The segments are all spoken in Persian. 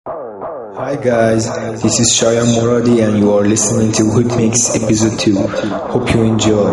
Hi guys, this is Shaya Moradi and you are listening to Hoodmix episode 2. Hope you enjoy.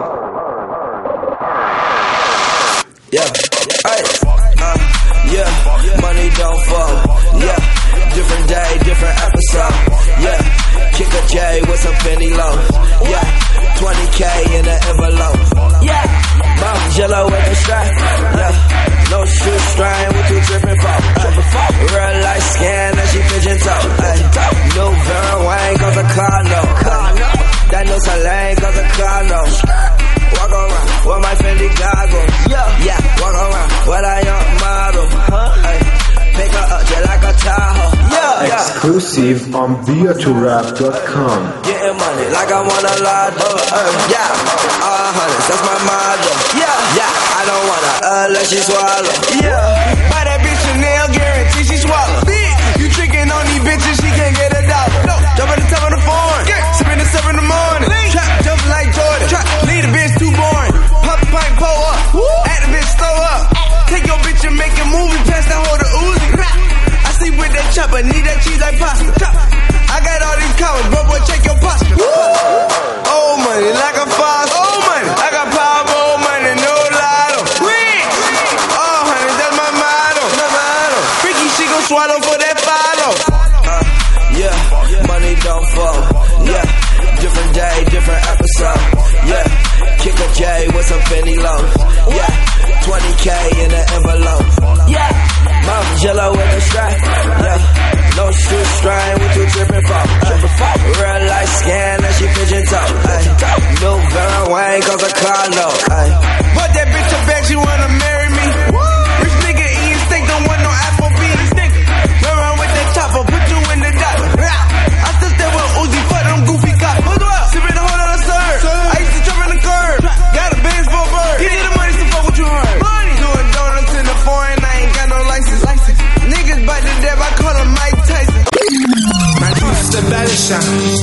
Money don't fall. Different day, different episode. Kick a J with some penny low. 20K in the envelope. Mom jello with the strap. No shoestring with two dripping fall. Real life scan and she pigeon toe. New Vera Wayne cause a car no. That new Soleil cause a car no. Walk around with my Fendi goggles. Walk around with a young model. Pick her up just like a Tahoe. Exclusive on beatorap.com. Getting money like I want a lot of all hundreds, that's my motto. I don't wanna unless she swallow. Buy that bitch Chanel, guarantee she swallow. You tricking on these bitches, she can't get a dollar. Jump at the top of the phone, sipping at 7 in the morning. Trap jumping like Jordan, leave the bitch too boring. Pop a pint, pull up, at the bitch throw up. Take your bitch and make a movie, pass that hoe to Uzi. I sleep with that chopper, need that cheese like pasta. I got all these comments, but boy, check your posture. Old money like a faucet. Old money, I got power, old money, no lotto. All honey, that's my motto. Freaky, she gon' swallow for that follow. Money don't fall. Different day, different episode. Kick a J with some penny lows. 20K in the envelope. Mom jello with the strap. No shoestring with two dripping fall. Real life scan and she pigeon toe. New Vera Wayne cause a car no. But that bitch a bet she wanna marry me. Rich nigga eating steak, don't want no Applebee's. Run around with that chopper, put you in the dock. I still stay with Uzi for them goofy cops. Sippin' a whole lot of syrup. I used to jump in the curb. Got a Benz for a bird. Give me the money, so fuck what you heard. Doing donuts in the foreign, I ain't got no license. Niggas bite the dev, I call him Mike Tyson. من دوست برشم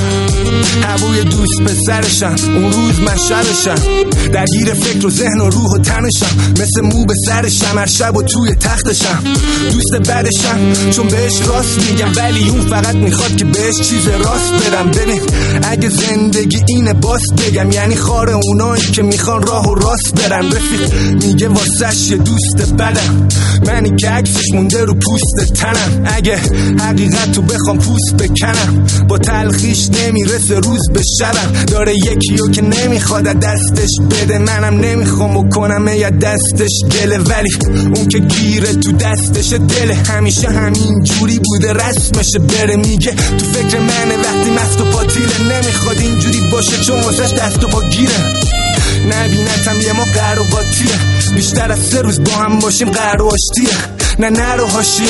هوای دوست پسرشم اون روز من شبشم درگیر فکر و ذهن و روح و تنشم مثل مو به سرشم هر شب و توی تختشم دوست بدشم چون بهش راست میگم ولی اون فقط میخواد که بهش چیز راست بدم ببین اگه زندگی اینه باس بگم یعنی خار اونایی که میخوان راه و راست برن رفیق میگه واسش یه دوست بدم منی که عکسش مونده رو پوست تنم اگه حقیقت رو بخوام پوست بکنم با تلخیش نمیرسه روز به شبم داره یکیو که نمیخواد دستش بده منم نمیخوام و کنم یا دستش دله ولی اون که گیره تو دستش دله همیشه همین جوری بوده رسمشه بره میگه تو فکر منه وقتی مست و پاتیله نمیخواد اینجوری باشه چون واسش دست و پا گیره نبینتم یه ما قهر و قاطیه بیشتر از 3 روز با هم باشیم قهر و آشتیه نرو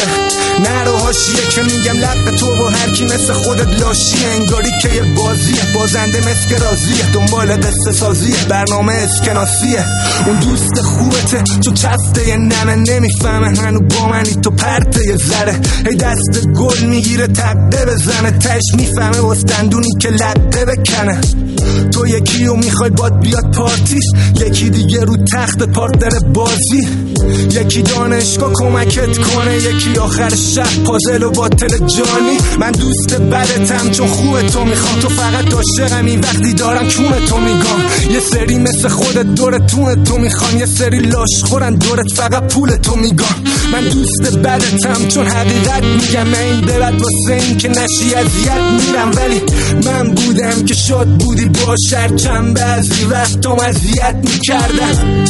حاشیه که میگم لق تو و هر کی مثل خودت لاشیه انگاری که یه بازیه بازنده مثل که راضیه دنبال قصه سازیه برنامه اسکناسیه اون دوست خوبته چون چسته یه نمه نمیفهمه هنو با منی تو پرته یه ذره هی دست گل میگیره تقده بزنه تش میفهمه وستندونی که لقه بکنه تو یکیو میخوای باد بیاد پارتی یکی دیگه رو تخت پارتنر بازی یکی دانشگاه کمکت کنه یکی آخر شب پازل و باطل جانی من دوست بدتم چون خوب تو میخوام تو فقط عاشقمی وقتی دارم کون تو میگم یه سری مثل خودت دورتون تو میخوام یه سری لاش خورن دورت فقط پول تو میگم من دوست بدتم چون حقیقت میگم من این دلت واسه این که نشی اذیت میرم ولی من بودم که شاد بودی با شرچم بعضی وقتم اذیت میکردم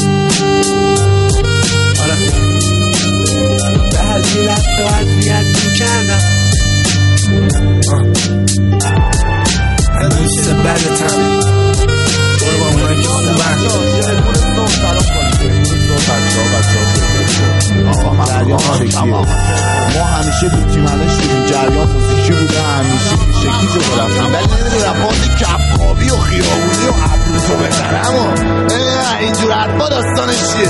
بعضی وقتا اذیت میکردم من دوست بدتم برو با اونایی که خوبن ما همیشه بیتیمنه شدیم جریان موسیقی بوده همیشه شکلی جو رفتم ولی نمیدونم بازی کپکابی و خیابونی و عبروتو بخرم و اینجور حرفا داستانش چیه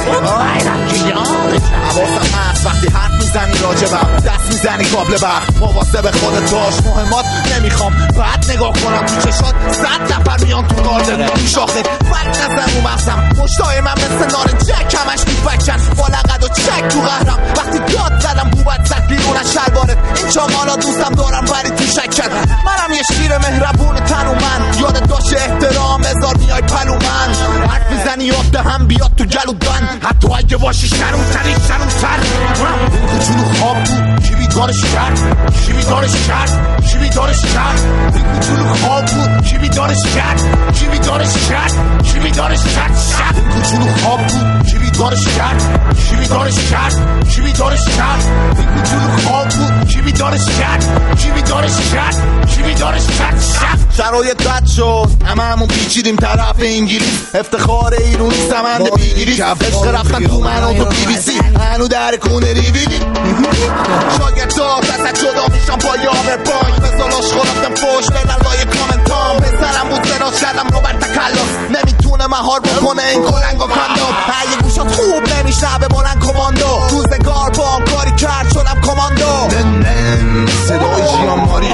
حواسم هست وقتی حرف میزنی راجبم دست میزنی کابل برق مواظب به خودت باش مهمات نمیخوام بعد نگاه کنم تو چشات 100 نفر میان تو گاردن تو شاخه فرق نزن رو مغزم مشتای من مثل نارنجک همش میفکن با لقد و چک تو قهرم وقتی داد زدم بوبت زد بیرون از شلوارت این چاقالا حالا دوستم دارم ولی تو شکت منم یه شیر مهربون تنومند یاد داشت احترام بذار میای پلو من حرف میزنی یاد هم بیاد تو گلودن حتی اگه باشی شنوتری شنوتر این کوچولو خواب بود کی بیدارش کرد کی بیدارش کرد کی بیدارش کرد این کوچولو خواب بود کی بیدارش کرد کی بیدارش کرد کی بیدارش کرد این کوچولو خواب بود کی بیدارش کرد کی بیدارش کرد کی بیدارش کرد این کوچولو خواب بود کی بیدارش کرد کی بیدارش کرد کی بیدارش کرد شرایط بد شد هممون پیچیدیم طرف انگلیس افتخار ایرونی سمند بیگیری عشق رفتن تو من و تو بی بی سی هنو در کونه ریویدی شاگرد دار دست جدا میشم با یامر بانک مثالاش خورفتم فوش بدن لای کامنتام پسرم بود سراش کردم رو بر تکلم نمیتونه مهار بکنه این کلنگ و کندم اگه گوشات خوب نمیشنبه بلند کماندو روزگار با هم کاری کرد شدم کماندو صدای جیان ماری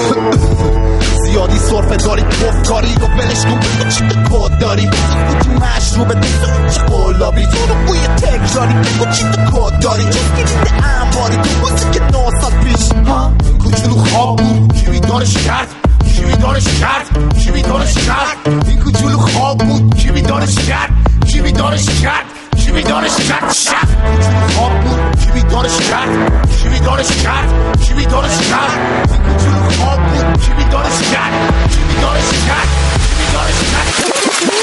زیادی صرفه داری گفتکاری رو بلش کن بگو چی به کود داری بگو مشروبه تو چه قلابی تو رو بوی تکراری بگو چی به کود داری جز گیرید انباری تو بازی که 9 سال پیش این کوچولو خواب بود کی بیدارش کرد کی بیدارش کرد کی بیدارش کرد این کوچولو خواب بود کی بیدارش کرد کی بیدارش کرد کی بیدارش کرد شب خواب بود کی بیدارش کرد کی بیدارش کرد کی بیدارش کرد این کوچولو خواب بود کی بیدارش کرد کی بیدارش کرد کی بیدارش کرد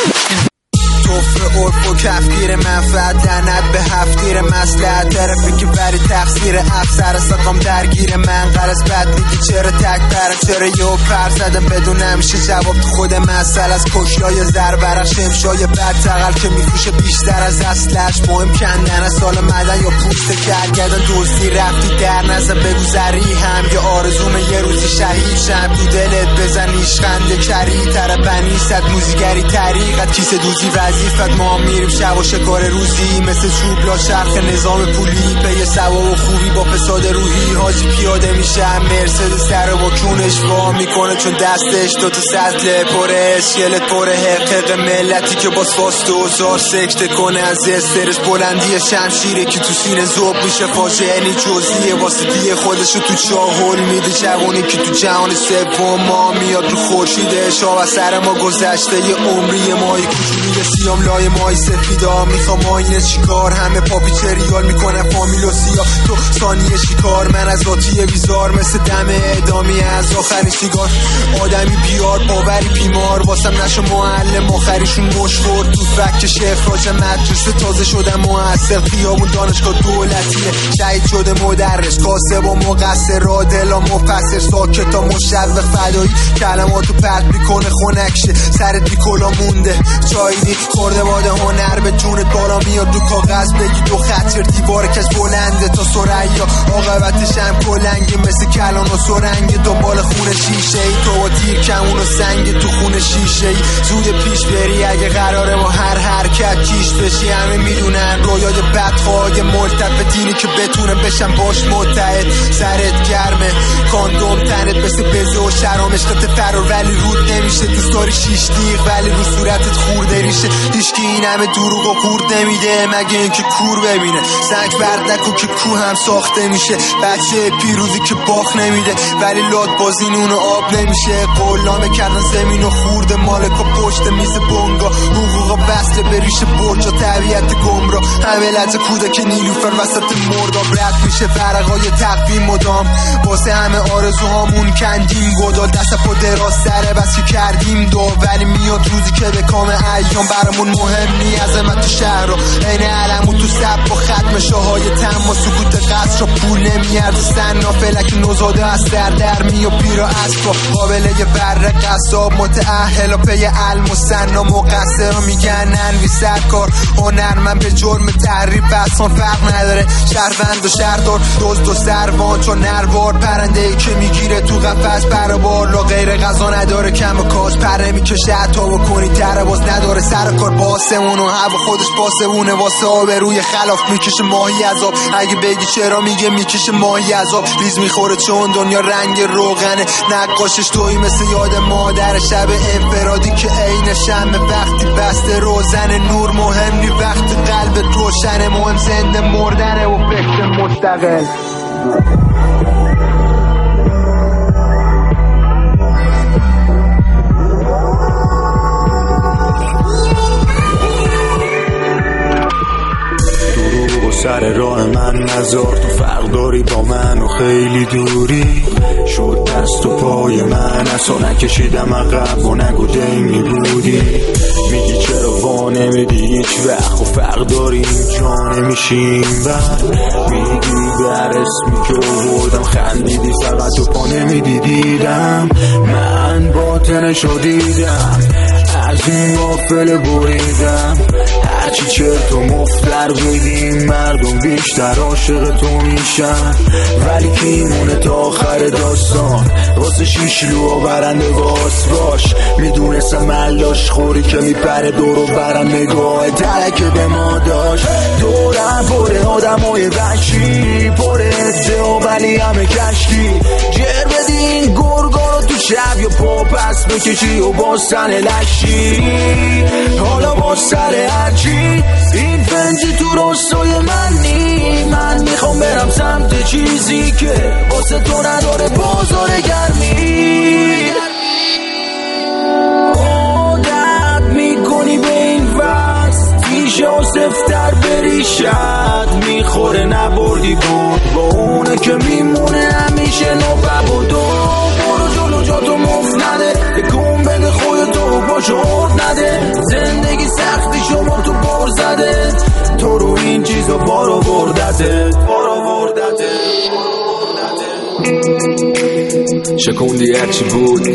توفه عرف و کفگیر منفعت لعنت به هفتیر مسلحت طرفی که بری تقصیر افسر سقام درگیر من قرص بد میگی چرا تک پره چرا یه پر زدم بدون همیشه جواب تو خود مسئله از کشلای زربرق شمشای بد تقل که میفروشه بیشتر از اصلش مهم کندن از سال مدن یا پوست کرگردن دوستی رفتی در نزد بگذری هم یه آرزوم یه روزی شهید شم تو دلت بزن ایشخنده کری تر بنی صد موزیگری طریقت کیسه دوزی وظیفت ما میریم شب و شکار روزی مثل چوبلا شرخ نظام پولی به یه ثواب و خوبی با فساد روحی حاجی پیاده میشه مرسدس سر با کونش وا میکنه چون دستش دوتا سطل پره اسکلت پره حقق ملتی که با سواست و زار سکته کنه از استرس بلندی شمشیره که تو سینه زوب میشه فاجعه نی جزیه واسه دیه خودشو تو چاهل میده جوانی که تو جهان سوم ما میاد رو خورشیده شاه و سر ما گذشته یه عمری مای کوچولی سیام لای مای سفیدا میخوام آینه چیکار همه پاپیچه ریال میکنه فامیل و سیاه تو ثانیه شکار من از آتیه ویزار مثل دم اعدامی از آخرین سیگار آدمی بیار باوری بیمار واسم نشو معلم آخریشون مشخور تو فکش اخراج مدرسه تازه شدم موثر خیابون دانشگاه دولتیه شهید شده مدرس کاسب و مقصر را دلا مفسر ساکتا مشوق فدایی کلماتو پرت میکنه خونکشه سرت بیکلا مونده چایدی خورده باده هنر به جونت بالا میاد دو کاغذ بگی دو خطر دیوار کش بلنده تا سریا عاقبتش هم کلنگی مثل کلان و سرنگ دنبال خون شیشه ای تو با تیر کمون و سنگ تو خون شیشه ای زود پیش بری اگه قراره با هر حرکت کیش بشی همه میدونن رویای بدخواه ملتف دینی که بتونه بشن باش متحد سرت گرمه کاندوم تنت مثل بزه و شرام عشقت فرار ولی رود نمیشه دوست داری شیش دیغ ولی رو صورتت خورده ریشه هیچکی این همه دروغ و خورد نمیده مگه اینکه کور ببینه سنگ برد نکن که کو هم ساخته میشه بچه پیروزی که باخ نمیده ولی لاد بازی نون و آب نمیشه قولامه کردن زمین و خورده مالک و پشت میز بونگا حقوق وصل بریش برجا طبیعت گمرا همه لحظه کودک نیلوفر وسط مرداب رد میشه فرقای تقویم مدام واسه همه آرزوهامون کندیم گدال دست پا دراز سره بس که کردیم دو ولی میاد روزی که به کام ایام برامون مهم نی عظمت تو شهر رو این علمو تو سب با ختم شاهای تم و سکوت قصر رو پول نمیارد سنا فلک نوزاده از در می و پیرا اسبا قابله یه بره قصاب متأهل و پی علم و سنا مقصر رو میگن انوی سرکار هنرمن به جرم تحریف بسان فرق نداره شهروند و شهردار دزد و سروان چون نروار پرنده ای که میگیره تو قفس پر بالا غیر غذا نداره کم و کاش پره میکشه عطا بکنی تره باز نداره سر کار باسمون و هوا خودش باسمونه واسه آبروی خلاف میکشه ماهی عذاب اگه بگی چرا میگه میکشه ماهی عذاب ریز میخوره چون دنیا رنگ روغنه نقاشش توی مثل یاد مادر شب انفرادی که عین شمع وقتی بسته روزن نور مهم نی وقت قلبت روشنه مهم زنده مردنه و فکر مستقل سر راه من نذار، تو فرق داری با من و خیلی دوری. شد دست و پای من اصلا نکشیدم عقب و نگو دیمی بودی. میگی چرا وا نمیدی هیچ وقت و فرق داریم جا نمیشیم بعد. میگی بر اسمی که آوردم خندیدی فقط تو پا نمیدیدم. من باطنشو دیدم از این غافل بریدم. هرچی چرت و مفتر بگیم مردم بیشتر عاشق تو میشن. ولی کیمونه تا آخر داستان واسه شیشلو و برنده باز باش. میدونستم ملاش خوری که میپره دورو برم نگاه ترک به ما داشت. دورم پره آدمای وحشی پره عزه و ولی همه کشکی. جر بدین گرگا رو تو شب یا پا پس بکشی و باستن لشی. حالا با سر هرچی این فنجی تو راستای من نی. من میخوام برم سمت چیزی که واسه تو نداره بازار گرمی. عادت میکنی به این وست پیش آسفتر بری شد. میخوره نبردی بود با اونه که میمونه همیشه نوبه بود. برو جلو جا تو مفت نده بکن بده خودتو باشو خورد نده. زندگی سختی شما تو بار زده تو رو این چیزا بارو بردته. شکوندی هرچی بود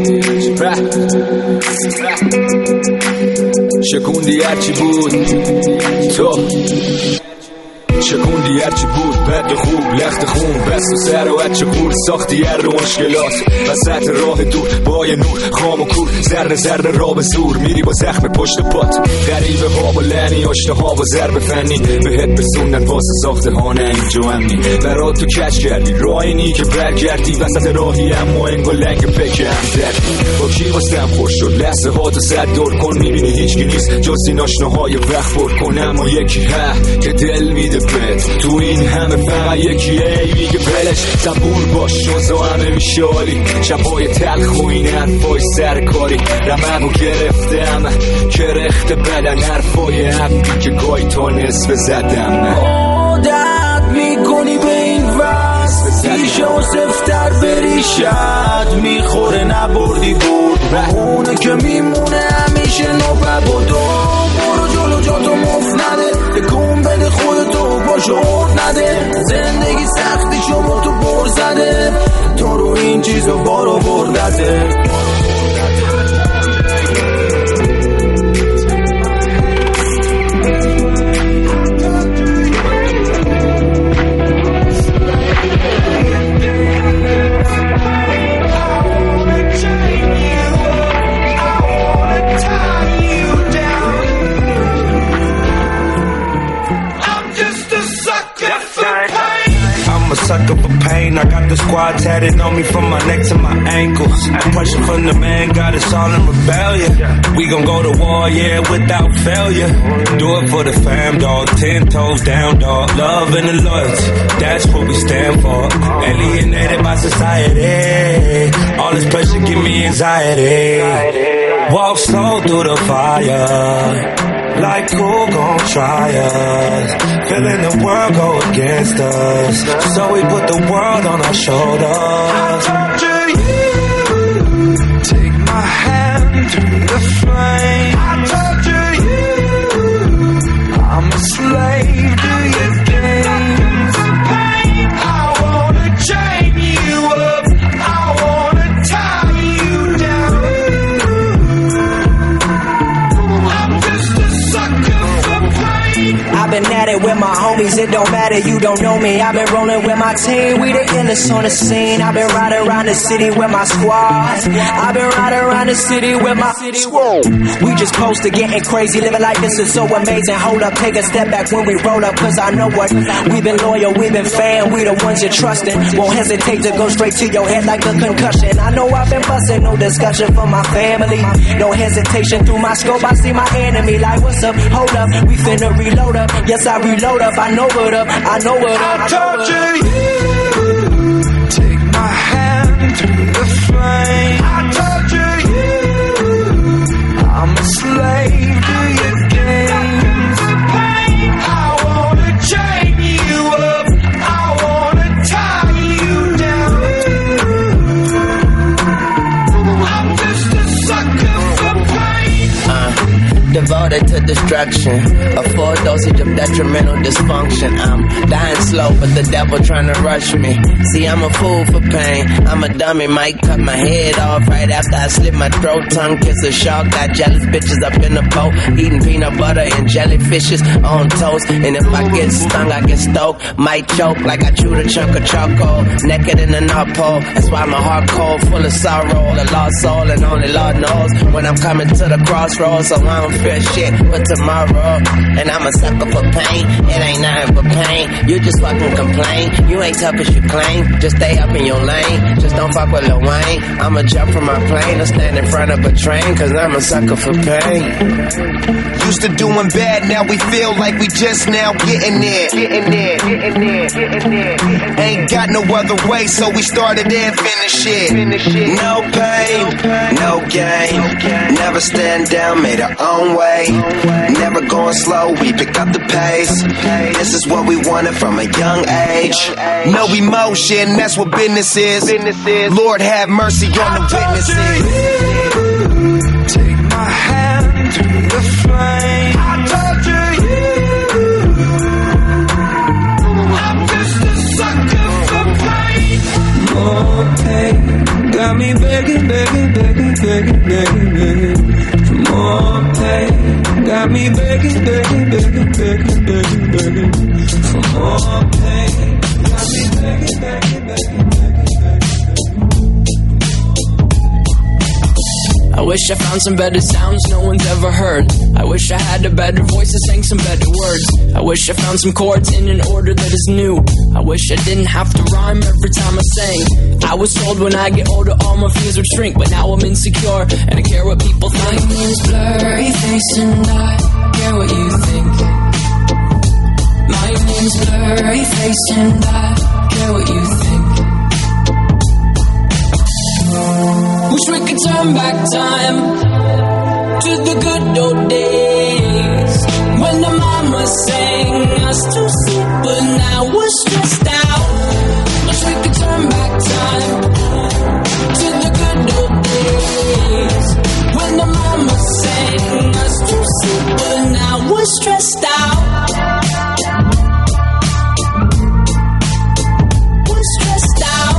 شکوندی هرچی بود تو شکوندی هرچی بود بد و خوب لخت خون بست و سر و هرچی خور ساختی هر رو مشکلات وسط راه دور با یه نور خام و کور ذره ذره را به زور میری با زخم پشت پات. غریبه ها با لعنی آشنا ها با ضرب فنی بهت بسوندن واسه ساخته ها نه اینجا امنی. برات تو کج کردی راینی که برگردی وسط راهی اما انگار لنگ پکه هم دردی. با کی واسم خوش شد لحظه ها تو صد دور کن میبینی هیچکی نیست جز این آشناهای وقت پر کن. اما یکی که دل میده تو این همه فقط یکیه میگه بلش صبور باش شوزا همه میشالی. شبای تلخ و این حرفای سرکاری رمم و گرفتم کرخت بدن حرفای حرفی که گاهی تا نصف زدم. عادت میکنی به این وست پیش آسفتر بری شد. میخوره نبردی بود اونه که میمونه همیشه نوبه بود. برو جلو جا تو مفت نده بکن بده خودتو باشو خورد نده. زندگی سختی شما تو بر زده تو رو این چیزا بارو بردته. Sucker for pain, I got the squad tatted on me from my neck to my ankles. Pressure from the man got us all in rebellion. We gon' go to war, yeah, without failure. Do it for the fam, dog, 10 toes down, dog. Love and the loyalty, that's what we stand for. Alienated by society, all this pressure give me anxiety. Walk slow through the fire, like who gon' try us? Feeling the world go against us, so we put the world on our shoulders. I torture you, take my hand through the flame. I torture you, I'm a slave to your games. I wanna chain you up, I wanna tie you down. I'm just a sucker for pain. I've been at it with my homies, it don't matter, you don't know me. I've been rolling with my team, we the illest on the scene. I've been riding around the city with my squad. I've been riding around the city with my squad. We just close to getting crazy, living like this is so amazing. Hold up, take a step back when we roll up, cause I know what. We've been loyal, we've been fan, we the ones you're trusting. Won't hesitate to go straight to your head like a concussion. I know I've been busting, no discussion for my family. No hesitation through my scope, I see my enemy like what's up, hold up, we finna reload up. Yes, I reload up, I know what up, I know what up. I torture you, take my hand through the flame. I torture you, I'm a slave to your games. I wanna change order to destruction. A full dosage of detrimental dysfunction. I'm dying slow, but the devil trying to rush me. See, I'm a fool for pain. I'm a dummy, might cut my head off right after I slit my throat. Tongue kiss a shark, got jealous bitches up in the boat, eating peanut butter and jellyfishes on toast. And if I get stung, I get stoked. Might choke like I chewed a chunk of charcoal. Naked in the North Pole. That's why my heart cold, full of sorrow. A lost soul, and only Lord knows when I'm coming to the crossroads. So I don't fear shit but tomorrow. And I'm a sucker for pain. It ain't nothing but pain. You just fucking complain. You ain't tough as you claim. Just stay up in your lane. Just don't fuck with Lil Wayne. I'ma jump from my plane or stand in front of a train, cause I'm a sucker for pain. Used to doing bad, now we feel like we just now getting there. Ain't got no other way, so we started and finished it. No pain, no gain. Never stand down, made our own way. Never going slow, we pick up the pace. This is what we wanted from a young age. No emotion, that's what business is. Lord have mercy on the witnesses. Take my hand through the flame. I torture you. I'm just a sucker for pain. More pain got me begging, begging, begging, begging, begging, begging for more pain. Got me begging, begging, begging, begging, begging, begging for more pain. Got me begging, begging, begging, begging. I wish I found some better sounds no one's ever heard. I wish I had a better voice to sing some better words. I wish I found some chords in an order that is new. I wish I didn't have to rhyme every time I sang. I was told when I get older all my fears would shrink, but now I'm insecure and I care what people think. My name's Blurry Face and I care what you think. My name's Blurry Face and I care what you think. Wish we could turn back time to the good old days when the mama sang us to sleep, but now we're stressed out. Wish we could turn back time to the good old days when the mama sang us to sleep, but now we're stressed out. We're stressed out.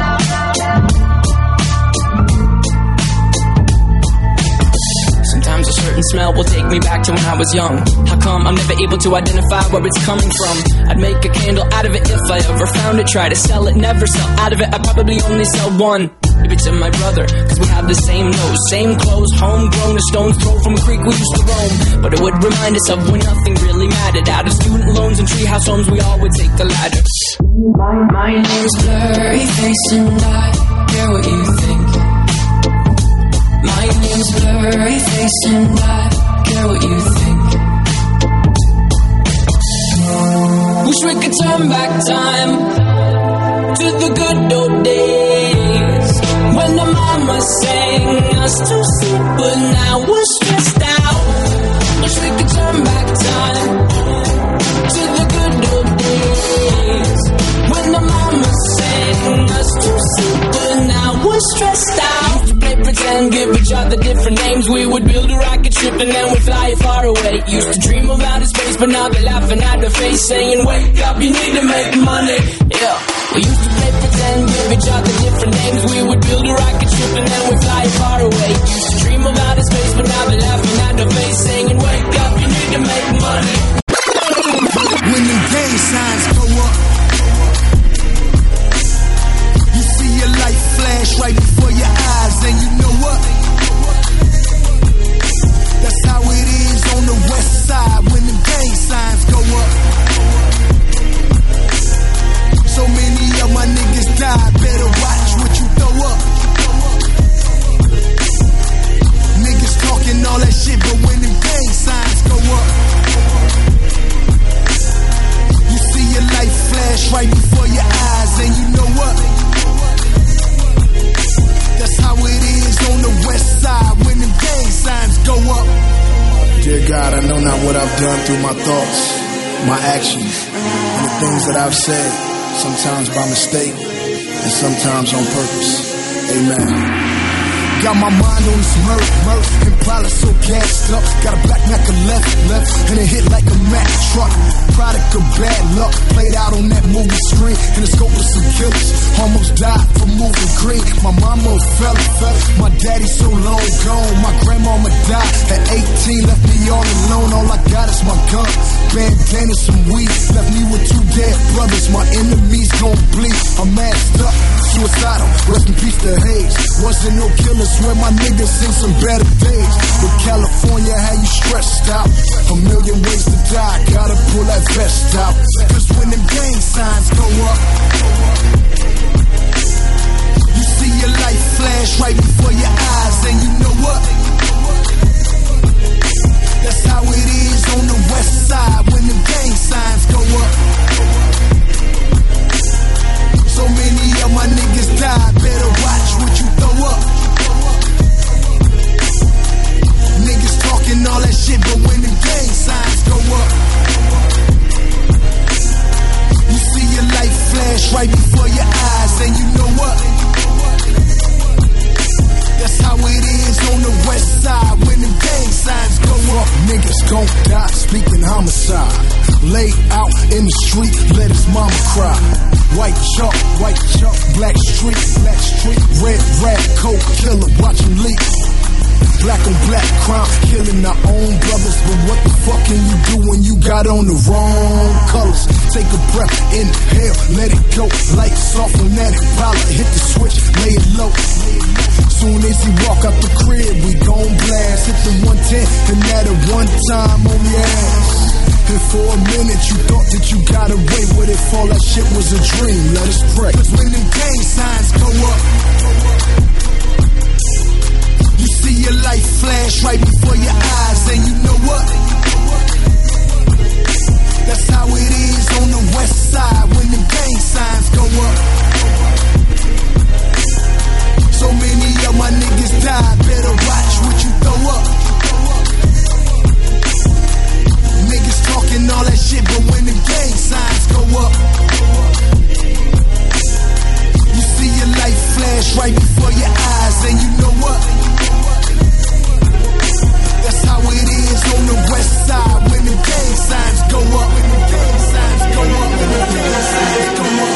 Sometimes a certain smell will take me back to when I was young. How come I'm never able to identify where it's coming from? I'd make a candle out of it if I ever found it. Try to sell it, never sell out of it. I'd probably only sell one. Maybe to my brother, cause we have the same nose, same clothes, homegrown, a stone's throw from a creek we used to roam. But it would remind us of when nothing really mattered. Out of student loans and treehouse homes, we all would take the ladder. My name's Blurry Face and I care what you think. My name's Blurry Face and I care what you think. Wish we could turn back time to the good old days when the mama sang us to sleep, but now we're stressed out. Wish we could turn back time to the good old days when the mama sang us to sleep, but now we're stressed out. Pretend, give each other different names. We would build a rocket ship and then we'd fly far away. Used to dream of outer space, but now they're laughing at the face, saying, wake up, you need to make money. Yeah, we used to play pretend, give each other different names. We would build a rocket ship and then we'd fly far away. Used to dream of outer space, but now they're laughing at the face, saying, wake up, you need to make money. When the gang signs go up, you see your life flash right before your eyes, and you know what? That's how it is on the west side when the gang signs go up. So many of my niggas died, better watch what you throw up. Niggas talking all that shit, but when the gang signs go up, you see your life flash right before your eyes, and you know what? That's how it is on the west side when the gang signs go up. Dear God, I know not what I've done through my thoughts, my actions, and the things that I've said, sometimes by mistake and sometimes on purpose. Amen. got my mind on this murder, Impala so gassed up. Got a black Mac left, and it hit like a Mack truck. Product of bad luck, played out on that movie screen. In the scope of some killers, almost died for moving green. My mama fella, my daddy so long gone. My grandmama died at 18, left me all alone. All I got is my gun, bandana, some weed. Left me with 2 dead brothers, my enemies gon' bleed. I'm masked up, suicidal, rest in peace to Hayes. Wasn't no killer, swear my niggas seen some better days. But California had you stressed out, a million ways to die, gotta pull that vest out. Cause when them gang signs go up, you see your life flash right before your eyes, and you know what? That's how it is on the west side when them gang signs go up. So many of my niggas died, better watch what you throw up. Niggas talking all that shit, but when the gang signs go up, you see your life flash right before your eyes, and you know what? That's how it is on the west side when the gang signs go up. Niggas gon' die, speaking homicide. Laid out in the street, let his mama cry. White chalk, black street, red rag, coke killer, watch him leak. Black on black crime, killing our own brothers. But what the fuck can you do when you got on the wrong colors? Take a breath, inhale, let it go. Lights off on that Impala, hit the switch, lay it low. Soon as he walk out the crib, we gon' blast. Hit the 110, and that at one time on your ass. And for a minute you thought that you got away with it, all that shit was a dream, let us pray. Cause when them gang signs go up, you see your life flash right before your eyes, and you know what? That's how it is on the west side when the gang signs go up. So many of my niggas died, better watch what you throw up. Niggas talking all that shit, but when the gang signs go up, you see your life flash right before your eyes, and you know what? That's how it is on the west side when the gang signs go up. When the gang signs go up, when the gang signs go up.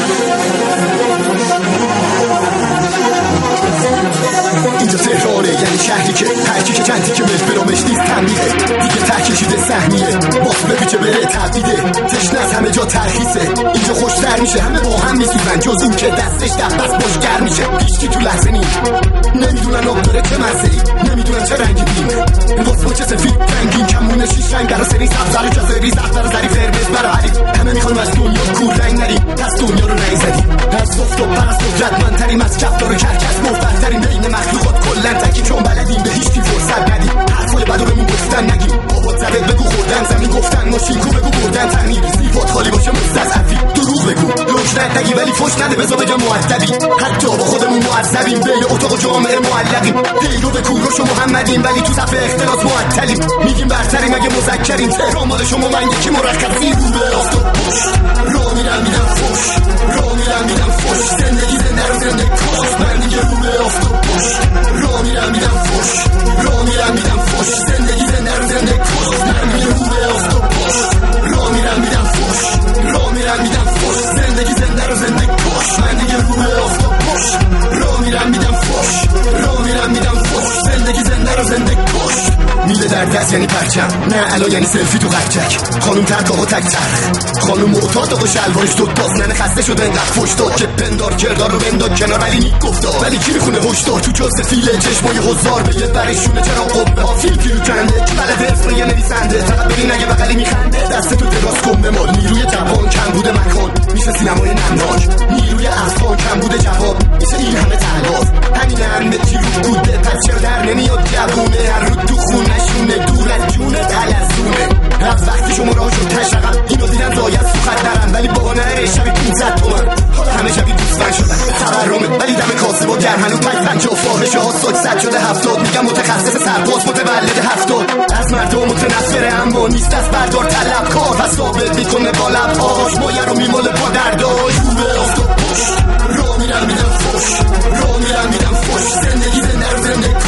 اینجا تهرانه، یعنی شهری که هرکی که چندی که برامش نیست تنبیه. دیگه تکشیده سهمیه، باز ببی که بره تبدیده. تشنه از همه جا ترخیصه، اینجا خوشتر میشه، همه با هم میسوزن جز اون که دستش دست بشگر میشه. هیچکی تو لحظه نیم نمیدونن آب داره چه مزه‌ای، نمیدونن چه رنگی بیمه. واسه چه سفید رنگین کمونه شیش رنگ برا سری سبزر و جزایی زفتر و زری قرمز برا حریف. همه میخوان از دنیا کور رنگ نریم، دست دنیا رو رنگ زدیم. از صفت و پرست و جدمنتریم، از کفتار و کرکس مفترتریم. بین مخلوقات کلن تکی چون بلدیم، به هیچ کی فرصت ندیم. حرفای بدو بهمون گفتن نگیم، بابات زده بگو خوردن زمین گفتن ماشین کو بگو بردن تنیر. صفات خالی باشه مستضعفی، دروغ بگو لوچنت نگی ولی فوش نده بذار بگم مؤدبی. حتی با خودمون معذبیم، بین اتاق و جامعه معلقیم. پیرو به کوروش و محمدیم ولی تو صف اختلاس معطلیم. میگیم برتریم اگه مذکریم، تهران مال شما من یکی مرکبیم. رو به آفتاب پشت راه میرم میدم فوش، راه میرم میدم فوش. زندگی زنده رو زنده کاش، من دیگه رو به آفتاب پشت راه میرم میدم فوش، راه میرم میدم فوش. زندگی زنده رو زنده کاش، من دیگه رو به آفتاب پشت راه میرم میدم فوش، راه میرم میدم فوش. زندگی زنده رو زنده کاش، من دیگه رو به آفتاب پشت راه میرم میدم فوش، راه میرم میدم فوش. زندگی زنده رو زنده کاش. میله در دست یعنی پرچم، نه الان یعنی سلفی تو قچک. خانوم ترک آقا تک ترخ، خانوم معتاد آقا شلوارش دو تاست. ننه خسته شد انقدر فوش داد که پندار کردار رو بنداد کنار. ولی نیک گفتا ولی کی میخونه هشدار تو جز فیله چشمای حضار بگه برشونه چرا قبه ها فیل پیرو کنده که بلد اسم یه نویسنده. فقط ببین اگه بغلی میخنده دست تو دراز کن به مال. نیروی جوان کم بوده مکان میشه سینمای نمناک، نیروی افغان کم بوده جواب میشه این همه تلاش. همینم به چی رو بوده پس چرا در نمیاد جوونه. هر رو تو خونشونه دور از جونه تلزونه. از وقتی شما راه شد تشقم اینو دیدن زایت سوخت درن، ولی بابا نره شبی 500 تومن حالا همه شبی دوستن شدن. تورمه ولی دم کاسه با گرهنو پک پنجه و فاحشه ها ساکست شده 70. میگم متخصص سرباز متولد 70. از مردم متنفره اما نیست از بردار طلب کار و ثابت میکنه با لبهاش مایه رو میماله با درداش. رو به آفتاب پشت راه میرم میدم فوش، راه میرم میدم فوش. زندگی زنده رو زنده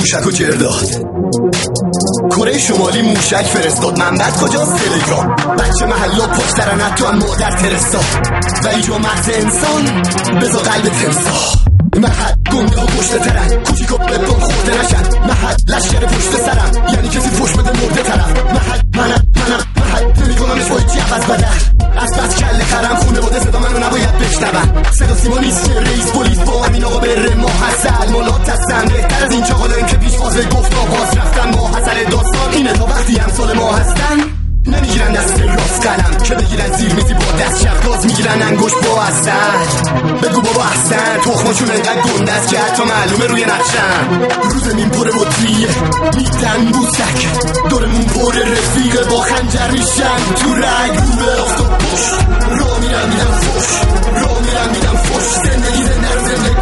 موشک و جرداد. کره شمالی موشک فرستاد، منبت کجاست؟ تلگرام. بچه محلا پشت درن حتی هم مادر ترسا. و اینجا مغز انسان بزا قلب تمساح. محل گنده ها پشت ترن، کوچیکا ببان خورده نشن. محل لشکر پشت سرم، یعنی کسی پوش بده مرده طرف. محل منم محل نمیکنمش با هیچی عوض بدن. از بس کله خرم خونه بوده صدا منو نباید بشنون. صدا سیما نیست که رئیس پلیس با همین آقا بره ما حسل مالات هستن. بهتر از این چاقا داریم که پیش بازه گفت باز رفتن. ما حسل داستان اینه تا وقتی همسال ما هستن نمیگیرن دست راست قلم که بگیرن زیر میزی با دست شخص میگیرن انگوش با احسن. بگو بابا احسن تخماشون انقدر گنده است که حتی معلومه روی نقشن. رو زمین پر بطریه میدن بوسک، دورمون پر رفیقه با خنجر میشن تو رگ. رو به آفتاب پشت را میرن میدن فش، را میرن میدن فش. زندگی زنده رو زندگی.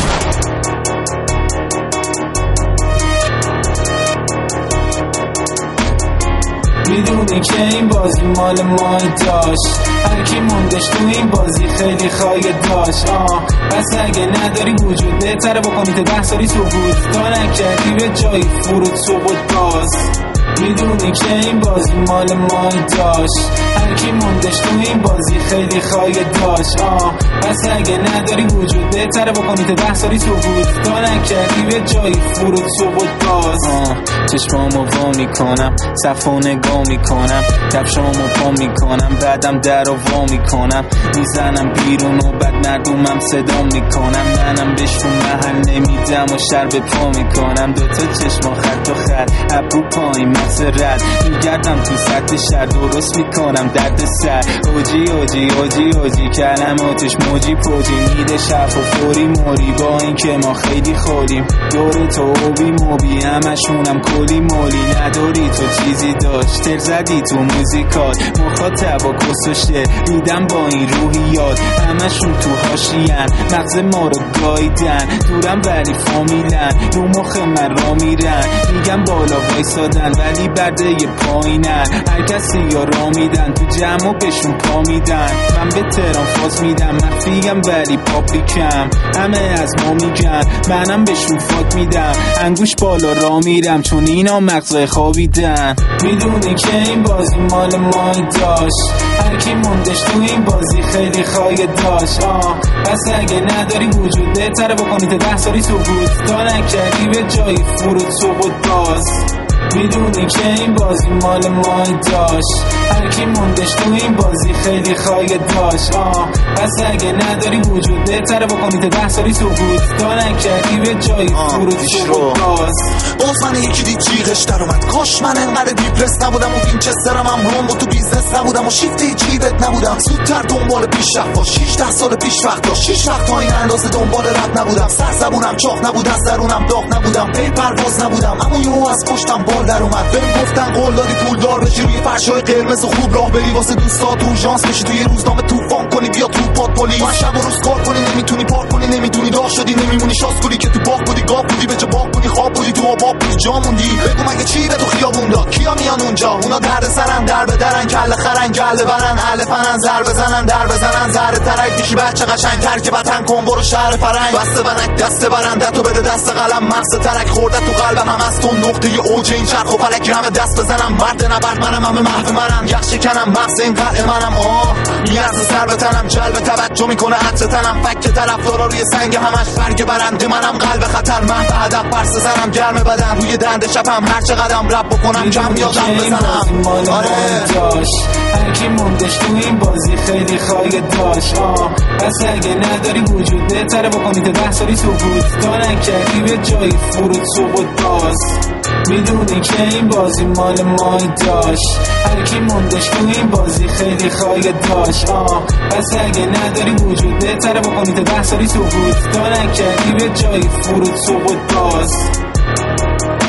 میدونی که این بازی مال ما داشت، هر کی موندش تو این بازی خیلی خواهی داشت. پس اگه نداری وجود بهتره بکنی تا 10 سالی سقوط تا نکردی به جایی فرود سقوط باز. میدونی که این بازی مال ما داشت، هر کی موندش تو این بازی خیلی خواهی داشت. پس اگه نداری وجود بهتره بکنی تا 10 سالی سقوط تا نکردی به جایی فرود سقوط باز. چشمامو وا میکنم صفو نگاه میکنم، کفشامو پا میکنم بعدم در رو وا میکنم. میزنم بیرون و بعد مردمم صدا میکنم. منم بهشون محل نمیدم و شر به پا میکنم. دوتا چشما خط و خط ابرو پایین مغز رد میگردم تو سطح شهر درست میکنم درد سر. اوجی اوجی اوجی اوجی کلماتش موجی پوجی میده شف و فوری موری با این که ما خیلی خوریم. دور تو اوبی موبی همشونم کلی مولی. نداری تو چیزی داشت تر زدی تو موزیکات مخاطب و کس و شعر دیدم با این روحیات. همشون تو حاشیه‌ان مغز ما رو گاییدن، دورم ولی فامیلن رو مخ من را میرن. میگم بالا وایسادن ولی برده پایینن، هر کسی یا را میدن تو جمع و بهشون پا میدن. من به تهران فاز میدم مخفیم ولی پابلیکم، همه از ما میگن منم بهشون فاک میدم. انگوش بالا را میرم چون اینا مغزای خوابیدن. میدونی که این بازی مال ما داشت، هر کی موندش تو این بازی خیلی خواهی داشت. پس اگه نداری وجود بهتره بکنی تا 10 سالی سقوط تا نکردی به جایی فرود سقوط باز. میدونی که این بازی مال ما داشت، هر کی موندش تو این بازی خیلی خواهی داشت. پس اگه نداری وجود بهتره بکنی تا 10 سالی سقوط تا نکردی به جایی فرود سقوط باز من یکی دید جیغش در اومد. کاش من انقدر دیپرس نبودم و وینچسترم هم روم و تو بیزنس نبودم و شیفتی جیبت نبودم. زودتر دنبال پیشرفت باش 16 سال پیش وقت داشت. 6 وقت تا این اندازه دنبال رد نبودم. سر زبونم چاق نبود از درونم داغ نبودم. پی پرواز نبودم اما یهو از پشتم بال در اومد. بهم گفتن قول دادی پولدار بشی روی فرشای قرمز و خوب راه بری واسه دوستا تو ژانس بشی توی روزنامه طوفان کنی بیا تو پات پلیس. من شب و روز کار کنی نمیتونی پارک کنی نمیتونی داغ شدی نمیمونی شاسکولی که تو باغ بودی گاو بودی به جا باغ بودی خواب بودی تو آباب بودی جا موندی. بگو مگه چی به تو خیابون داد کیا میان اونجا؟ اونا درد سرن در بدرن کله خرن گله برن اهل فنن زر بزنن در بزنن زهر ترک دیشی بچه قشنگ ترک وطن کن برو شهر فرنگ. بسته ونک دست برندتو بده دست قلم مغز ترک خورده تو قلبم هم از تو نقطه اوج این چرخ و فلک همه دست بزنم. برد نبرد منم همه محو منم یخ شکنم مغز این قلع منم. میرز سر به تنم جلب توجه میکنه عطر تنم. فک طرفدارا روی سنگ همش برگ برنده منم. قلب خطر من به هدف پرسه زنم گرم بدن روی دنده شبم هر چه قدم رب بکنم کم یادم بزنم. آره هر کی موندش تو این بازی خیلی خواهی داشت. پس اگه نداری وجود بهتره بکنی تا 10 سالی سقوط تا نکردی به جایی فرود سقوط باز. میدونی که این بازی مال ما داشت، هر کی موندش تو این بازی خیلی خواهی داشت. پس اگه نداری وجود بهتره بکنی تا 10 سالی سقوط تا نکردی به جایی فرود سقوط باز.